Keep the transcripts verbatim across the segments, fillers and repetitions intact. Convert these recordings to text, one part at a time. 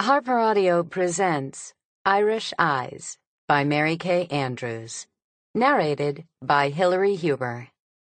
Harper Audio presents Irish Eyes by Mary Kay Andrews, narrated by Hilary Huber.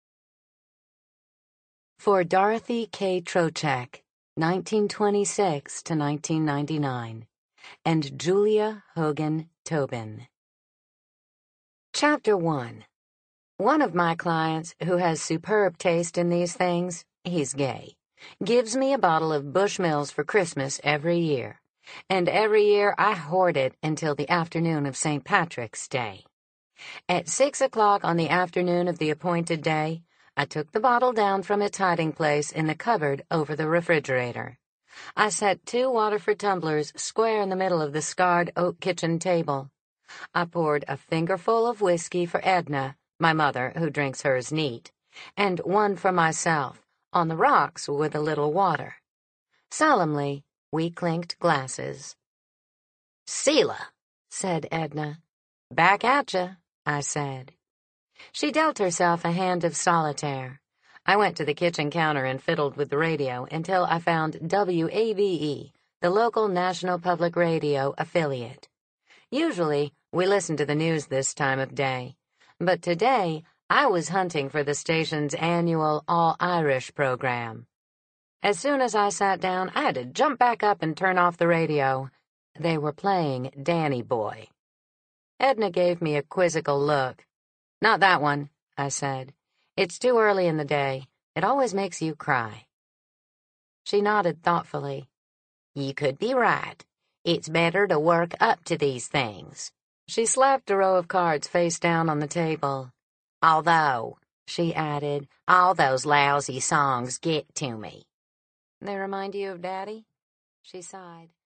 For Dorothy K. Trocheck, nineteen twenty-six to nineteen ninety-nine, and Julia Hogan Tobin. Chapter one. One of my clients, who has superb taste in these things, he's gay, gives me a bottle of Bushmills for Christmas every year. And every year I hoard it until the afternoon of Saint Patrick's Day. At six o'clock on the afternoon of the appointed day, I took the bottle down from its hiding place in the cupboard over the refrigerator. I set two Waterford tumblers square in the middle of the scarred oak kitchen table. I poured a fingerful of whiskey for Edna, my mother, who drinks hers neat, and one for myself, on the rocks with a little water. Solemnly, we clinked glasses. "Selah," said Edna. "Back at ya," I said. She dealt herself a hand of solitaire. I went to the kitchen counter and fiddled with the radio until I found W A B E, the local National Public Radio affiliate. Usually, we listen to the news this time of day, but today I was hunting for the station's annual All-Irish program. As soon as I sat down, I had to jump back up and turn off the radio. They were playing Danny Boy. Edna gave me a quizzical look. "Not that one," I said. "It's too early in the day. It always makes you cry." She nodded thoughtfully. "You could be right. It's better to work up to these things." She slapped a row of cards face down on the table. "Although," she added, "all those lousy songs get to me." "They remind you of Daddy?" She sighed.